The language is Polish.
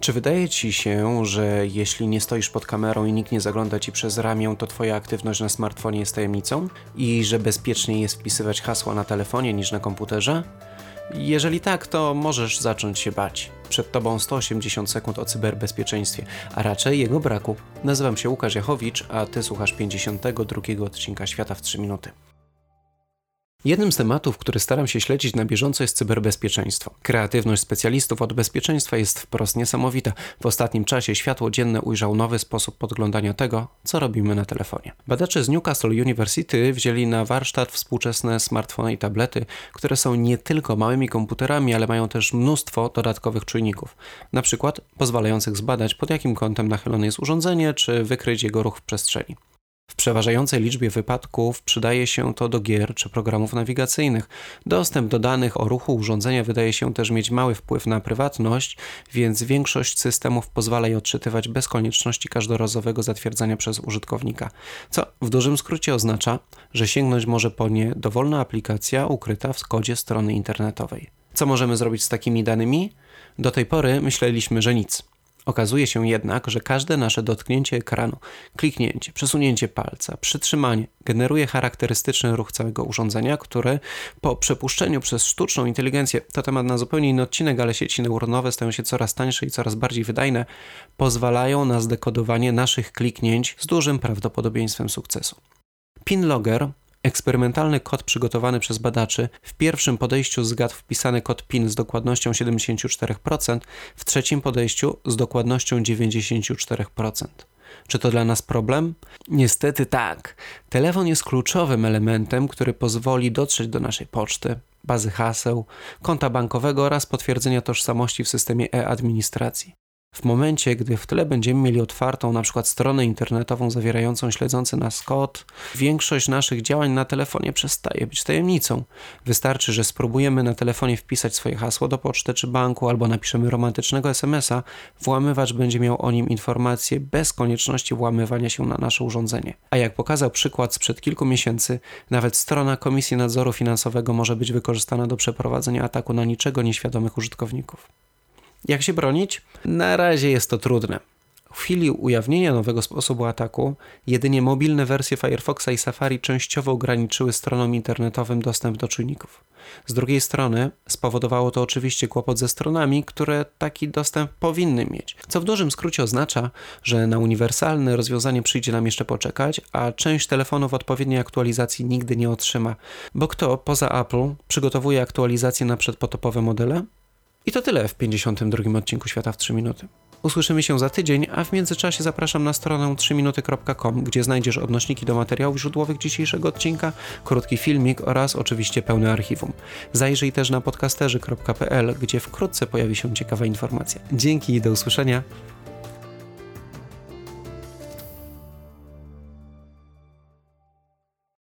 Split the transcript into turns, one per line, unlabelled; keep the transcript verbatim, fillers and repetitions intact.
Czy wydaje Ci się, że jeśli nie stoisz pod kamerą i nikt nie zagląda Ci przez ramię, to Twoja aktywność na smartfonie jest tajemnicą? I że bezpieczniej jest wpisywać hasła na telefonie niż na komputerze? Jeżeli tak, to możesz zacząć się bać. Przed Tobą sto osiemdziesiąt sekund o cyberbezpieczeństwie, a raczej jego braku. Nazywam się Łukasz Jachowicz, a Ty słuchasz pięćdziesiątego drugiego odcinka Świata w trzy minuty. Jednym z tematów, który staram się śledzić na bieżąco, jest cyberbezpieczeństwo. Kreatywność specjalistów od bezpieczeństwa jest wprost niesamowita. W ostatnim czasie światło dzienne ujrzał nowy sposób podglądania tego, co robimy na telefonie. Badacze z Newcastle University wzięli na warsztat współczesne smartfony i tablety, które są nie tylko małymi komputerami, ale mają też mnóstwo dodatkowych czujników. Na przykład pozwalających zbadać, pod jakim kątem nachylone jest urządzenie, czy wykryć jego ruch w przestrzeni. W przeważającej liczbie wypadków przydaje się to do gier czy programów nawigacyjnych. Dostęp do danych o ruchu urządzenia wydaje się też mieć mały wpływ na prywatność, więc większość systemów pozwala je odczytywać bez konieczności każdorazowego zatwierdzania przez użytkownika, co w dużym skrócie oznacza, że sięgnąć może po nie dowolna aplikacja ukryta w kodzie strony internetowej. Co możemy zrobić z takimi danymi? Do tej pory myśleliśmy, że nic. Okazuje się jednak, że każde nasze dotknięcie ekranu, kliknięcie, przesunięcie palca, przytrzymanie generuje charakterystyczny ruch całego urządzenia, który po przepuszczeniu przez sztuczną inteligencję, to temat na zupełnie inny odcinek, ale sieci neuronowe stają się coraz tańsze i coraz bardziej wydajne, pozwalają na zdekodowanie naszych kliknięć z dużym prawdopodobieństwem sukcesu. PinLogger, eksperymentalny kod przygotowany przez badaczy, w pierwszym podejściu zgadł wpisany kod PIN z dokładnością siedemdziesiąt cztery procent, w trzecim podejściu z dokładnością dziewięćdziesiąt cztery procent. Czy to dla nas problem? Niestety tak. Telefon jest kluczowym elementem, który pozwoli dotrzeć do naszej poczty, bazy haseł, konta bankowego oraz potwierdzenia tożsamości w systemie e-administracji. W momencie, gdy w tle będziemy mieli otwartą na przykład stronę internetową zawierającą śledzący nas kod, większość naszych działań na telefonie przestaje być tajemnicą. Wystarczy, że spróbujemy na telefonie wpisać swoje hasło do poczty czy banku albo napiszemy romantycznego es em es a, włamywacz będzie miał o nim informacje bez konieczności włamywania się na nasze urządzenie. A jak pokazał przykład sprzed kilku miesięcy, nawet strona Komisji Nadzoru Finansowego może być wykorzystana do przeprowadzenia ataku na niczego nieświadomych użytkowników. Jak się bronić? Na razie jest to trudne. W chwili ujawnienia nowego sposobu ataku, jedynie mobilne wersje Firefoxa i Safari częściowo ograniczyły stronom internetowym dostęp do czujników. Z drugiej strony spowodowało to oczywiście kłopot ze stronami, które taki dostęp powinny mieć, co w dużym skrócie oznacza, że na uniwersalne rozwiązanie przyjdzie nam jeszcze poczekać, a część telefonów odpowiedniej aktualizacji nigdy nie otrzyma, bo kto poza Apple przygotowuje aktualizacje na przedpotopowe modele? I to tyle w pięćdziesiątym drugim odcinku Świata w trzy minuty. Usłyszymy się za tydzień, a w międzyczasie zapraszam na stronę trzy minuty kropka com, gdzie znajdziesz odnośniki do materiałów źródłowych dzisiejszego odcinka, krótki filmik oraz oczywiście pełne archiwum. Zajrzyj też na podcasterzy kropka pe el, gdzie wkrótce pojawi się ciekawa informacja. Dzięki i do usłyszenia.